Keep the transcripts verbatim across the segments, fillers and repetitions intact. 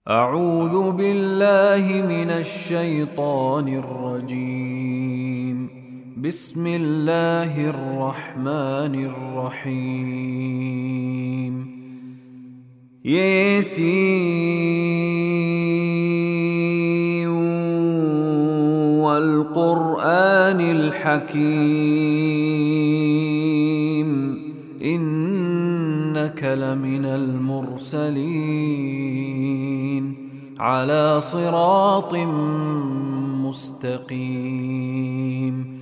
أعوذ بالله من الشيطان الرجيم. بسم الله الرحمن الرحيم. ياسين والقرآن الحكيم إنك لمن المرسلين على صراط مستقيم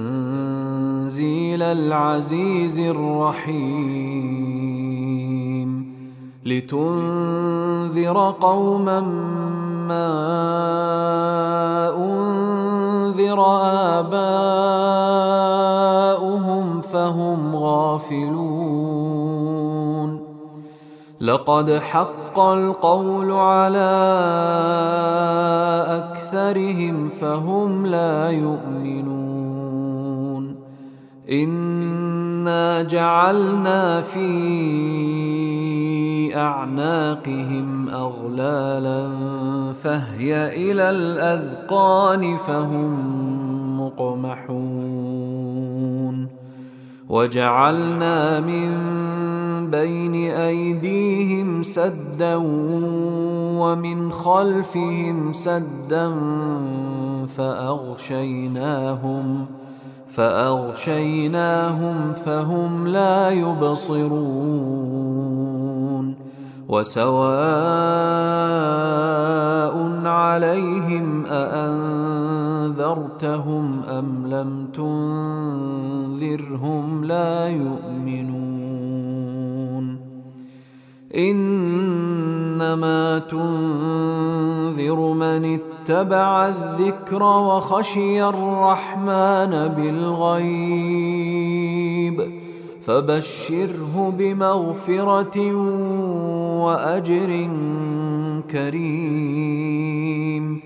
تنزيل العزيز الرحيم لتنذر قوما ما أنذر آباؤهم فهم غافلون لقد حق القول على أكثرهم فهم لا يؤمنون إنا جعلنا في أعناقهم أغلالا فهي إلى الأذقان فهم مقمحون وجعلنا من بين أيديهم سدا ومن خلفهم سدا فأغشيناهم فأغشيناهم فهم لا يبصرون وسواء عليهم أأنذرتهم أم لم تنذرهم لا يؤمنون إنما تنذر من اتبع الذكر وخشي الرحمن بالغيب فبشره بمغفرة وأجر كريم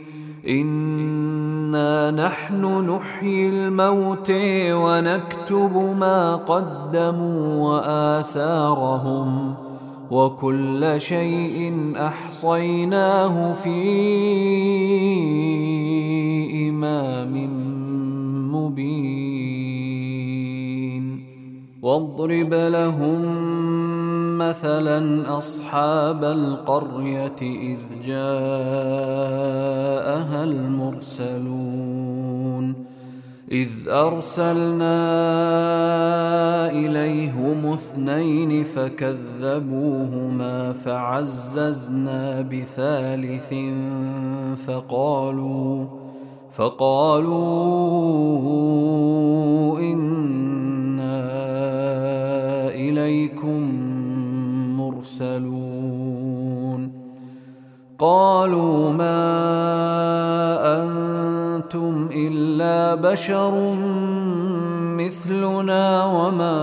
إنا نحن نحيي الموتى ونكتب ما قدموا وآثارهم وكل شيء أحصيناه في إمام مبين واضرب لهم مثلا أصحاب القرية إذ جاءها المرسلون إذ أرسلنا إليهم اثنين فكذبوهما فعززنا بثالث فقالوا فقالوا إنا إليكم مرسلون قالوا ما أنتم إلا بشر مثلنا وما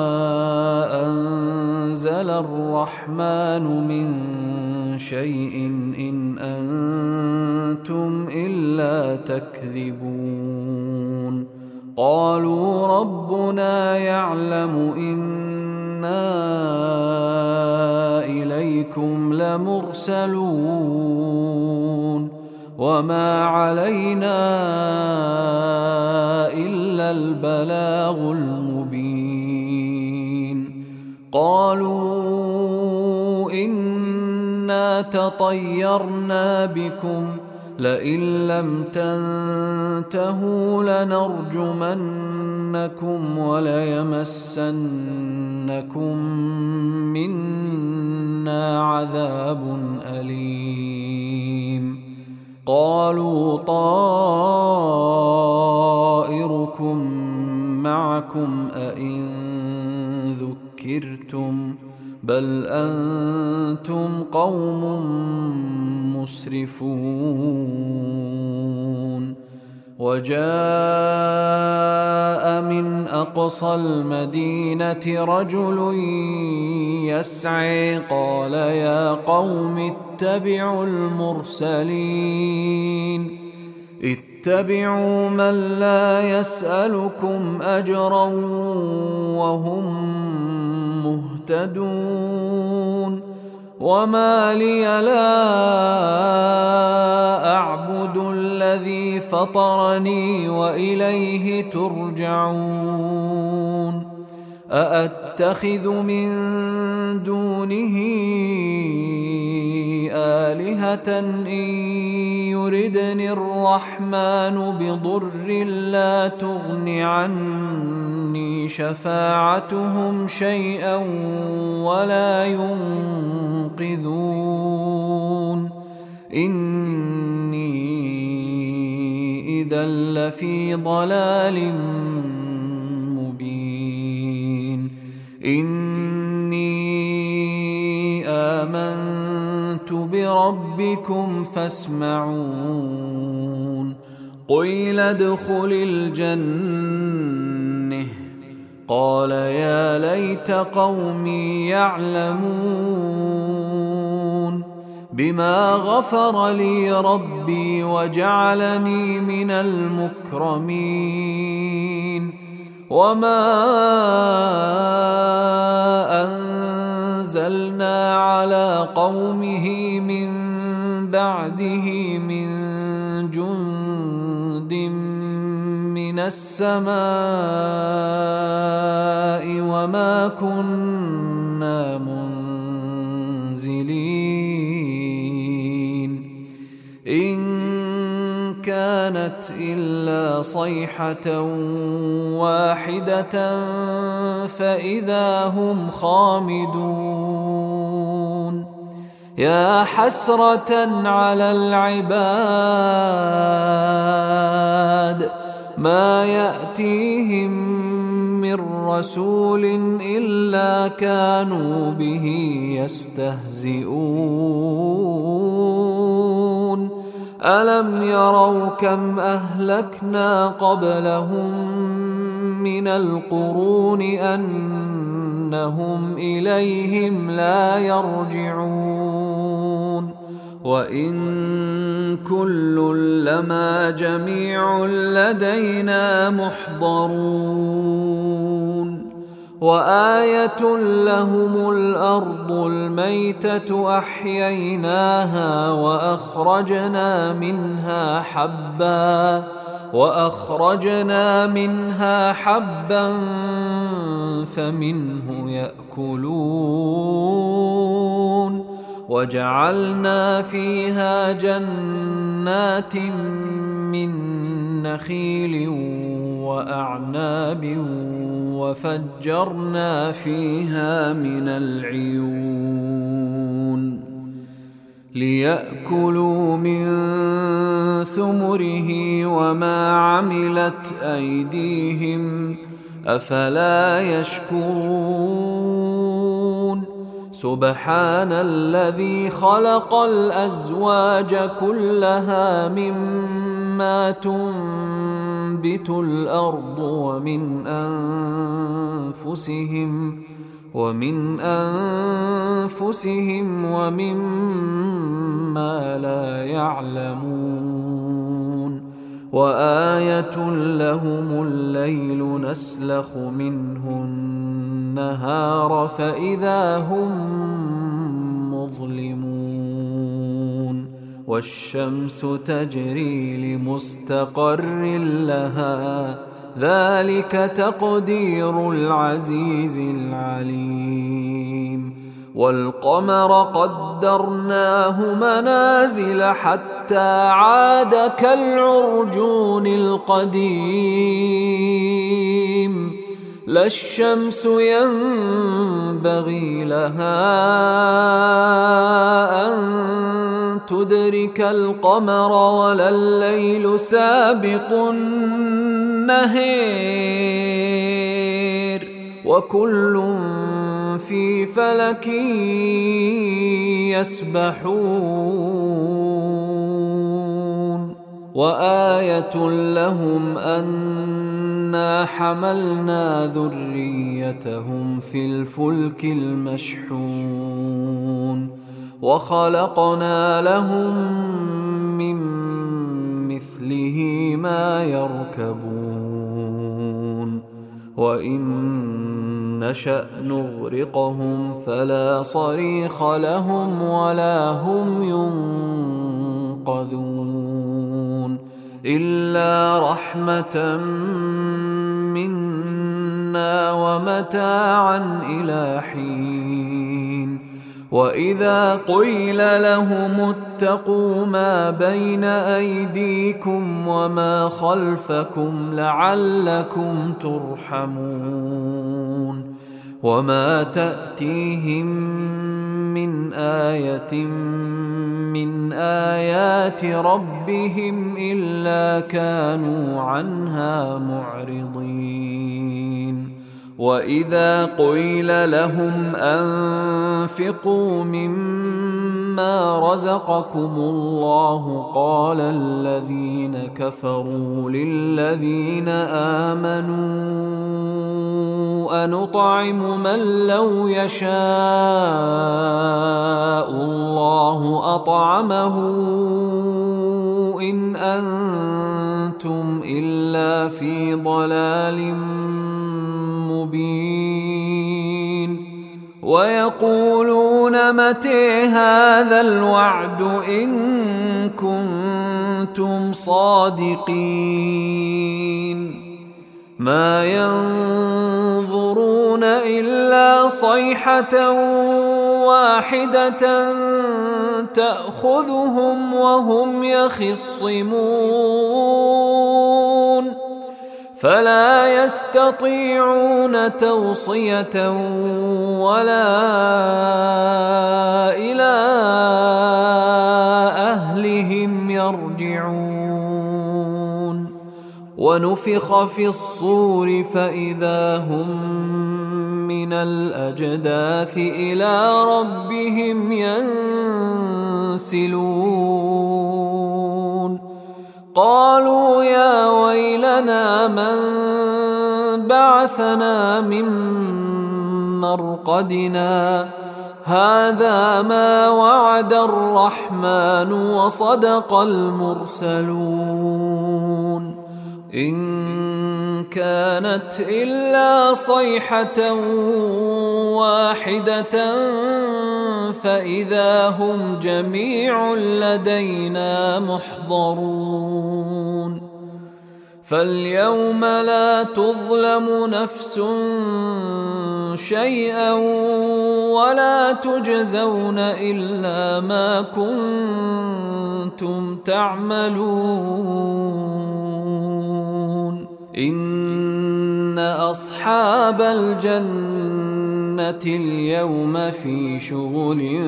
أنزل الرحمن من شيء إن أنتم إلا تكذبون قالوا ربنا يعلم إنا إليكم لمرسلون وما علينا إلا البلاغ المبين قالوا إنا تطيرنا بكم لئن لم تنتهوا لنرجمنكم وليمسنكم منا عذاب أليم قالوا طائركم معكم أئن ذكرتم بل أنتم قوم مسرفون وجاء من أقصى المدينة رجل يسعى قال يا قوم اتبعوا المرسلين اتبعوا من لا يسألكم أجرا وهم مهتدون وما لي لا أعبد الذي فطرني وإليه ترجعون أأتخذ من دونه آلهة إن يردني الرحمن بضر لا تغن عني شفاعتهم شيئا ولا ينقذون إني إذا لفي ضلال مبين إني آمنت بربكم فاسمعون قيل ادخل الجنة قال يا ليت قومي يعلمون بما غفر لي ربي وجعلني من المكرمين وما أنزلنا على قومه من بعده من جند من السماء وما كنا منزلين إن كانت إلا صيحة واحدة فإذا هم خامدون يا حسرة على العباد ما يأتيهم من رسول إلا كانوا به يستهزئون ألم يروا كم أهلكنا قبلهم من القرون أنهم إليهم لا يرجعون وإن كل لما جميع لدينا محضرون وآية لهم الأرض الميتة أحييناها وأخرجنا منها حبا وأخرجنا منها حبا فمنه يأكلون وجعلنا فيها جنات من نخيل وأعناب وفجرنا فيها من العيون ليأكلوا من ثمره وما عملت أيديهم أفلا يشكرون سبحان الذي خلق الأزواج كلها مما تنبت الأرض ومن أنفسهم ومن أنفسهم ومما لا يعلمون وآية لهم الليل نسلخ منه النهار فإذا هم مظلمون والشمس تجري لمستقر لها ذلك تقدير العزيز العليم والقمر قدرناه منازل حتى عاد كالعرجون القديم لا الشمس ينبغي لها أن تدرك القمر ولا الليل سابق النهير وكل في فلك يسبحون وآية لهم أنا حملنا ذريتهم في الفلك المشحون وخلقنا لهم من مثله ما يركبون وإن نشأ نغرقهم فلا صريخ لهم ولا هم ينقذون إلا رحمة منا ومتاعا إلى حين وإذا قيل لهم اتقوا ما بين أيديكم وما خلفكم لعلكم ترحمون وما تأتيهم من آية من آيات ربهم إلا كانوا عنها معرضين وإذا قيل لهم أنفقوا مما رزقكم الله قال الذين كفروا للذين آمنوا أنطعم من لو يشاء الله أطعمه إن أنتم إلا في ضلال مبين ويقولون متى هذا الوعد إن كنتم صادقين ما ينظرون إلا صيحة واحدة تأخذهم وهم يخصمون فلا يستطيعون توصية ولا إلى أهلهم يرجعون ونفخ في الصور فإذا هم من الأجداث إلى ربهم ينسلون قالوا يا ويلنا من بعثنا من مرقدنا هذا ما وعد الرحمن وصدق المرسلون إن كانت إلا صيحة واحدة فإذا هم جميع لدينا محضرون فاليوم لا تظلم نفس شيئا ولا تجزون إلا ما كنتم تعملون إن أصحاب الجنة اليوم في شغل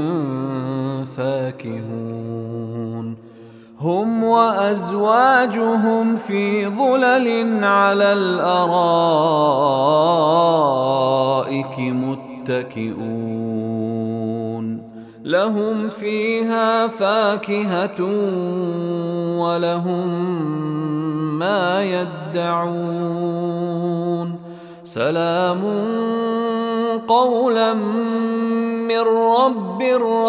فاكهون هم وأزواجهم في ظلل على الأرائك متكئون لهم فيها فاكهة ولهم ما يدعون سلام قولا من رب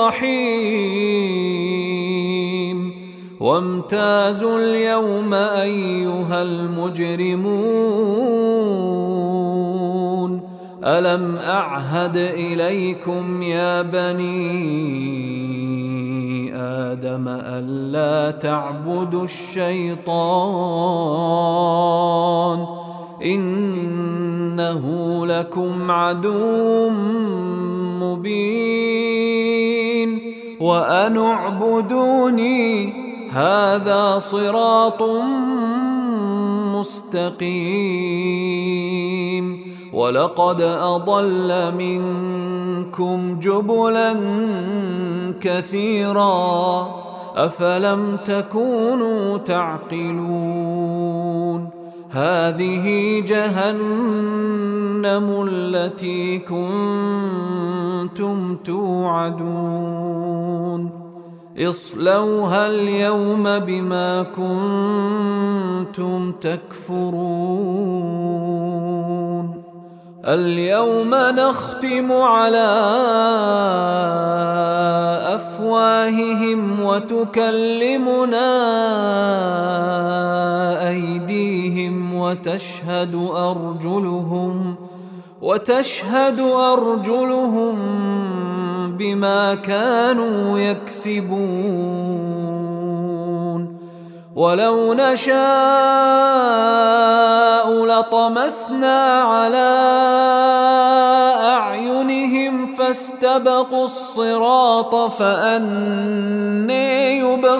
رحيم وامتازوا اليوم أيها المجرمون ألم أعهد إليكم يا بني آدم ألا تعبدوا الشيطان إنه لكم عدو مبين وأن اعبدوني هذا صراط مستقيم ولقد أضل منكم جبلا كثيرا أفلم تكونوا تعقلون هذه جهنم التي كنتم توعدون اصلوها اليوم بما كنتم تكفرون اليوم نختم على أفواههم وتكلمنا أيديهم وتشهد أرجلهم وتشهد أرجلهم بما كانوا يكسبون ولو نشاء لطمسنا على أعينهم فاستبقوا الصراط فأنى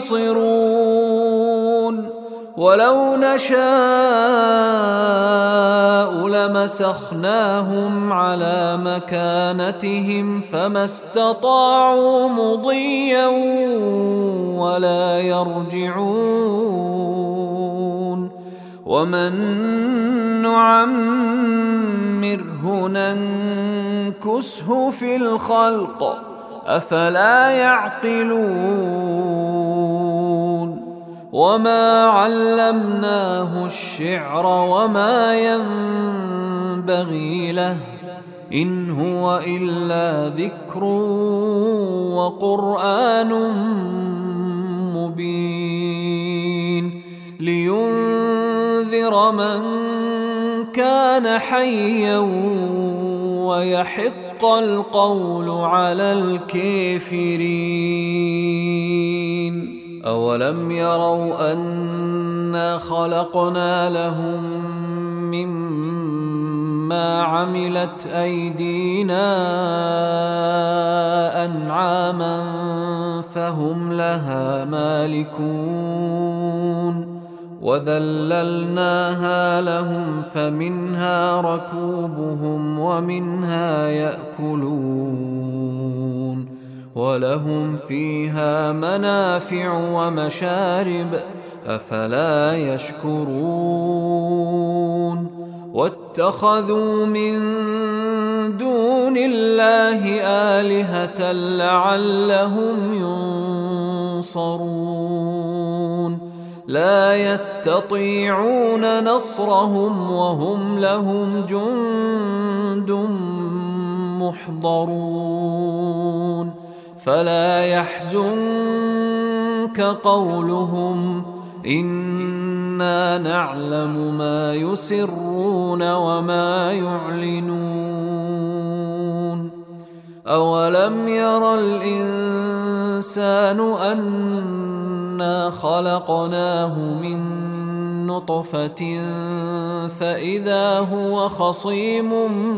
يبصرون ولو نشاء لمسخناهم على مكانتهم فما استطاعوا مضيا ولا يرجعون ومن نعمره ننكسه في الخلق أفلا يعقلون وما علمناه الشعر وما ينبغي له إن هو إلا ذكر وقرآن مبين لينذر من كان حيا ويحق القول على الكافرين أولم يروا أنا خلقنا لهم مما عملت أيدينا أنعاما فهم لها مالكون وذللناها لهم فمنها ركوبهم ومنها يأكلون ولهم فيها منافع ومشارب أفلا يشكرون واتخذوا من دون الله آلهة لعلهم ينصرون لا يستطيعون نصرهم وهم لهم جند محضرون فلا يحزنك قولهم إنا نعلم ما يسرون وما يعلنون أولم ير الإنسان أنا خلقناه من نطفة فإذا هو خصيم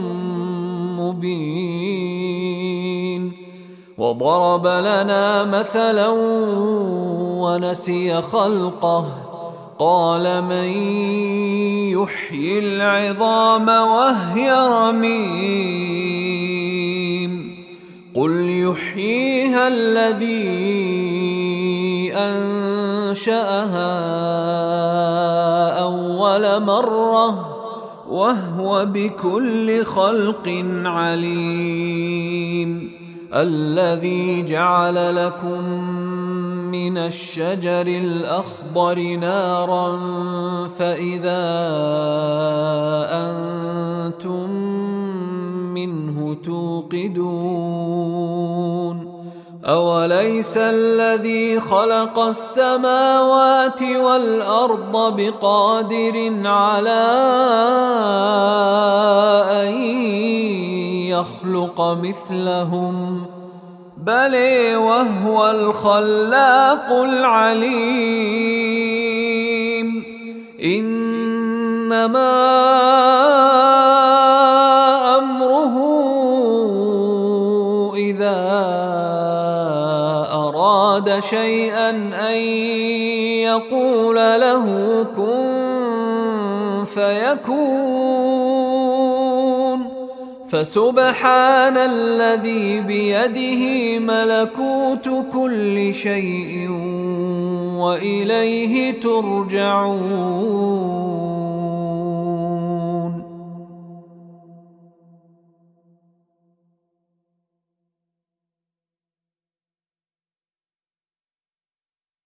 مبين وضرب لنا مثلا ونسي خلقه قال من يحيي العظام وهي رميم قل يحييها الذي أنشأها أول مرة وهو بكل خلق عليم الذي جعل لكم من الشجر الأخضر نارا فإذا أنتم منه توقدون أوليس الذي خلق السماوات والأرض بقادر على أن يخلق مثلهم بل وهو الخلاق العليم إنما أمره إذا أراد شيئا أن يقول له كن فيكون فسبحان الذي بيده ملكوت كل شيء وإليه ترجعون.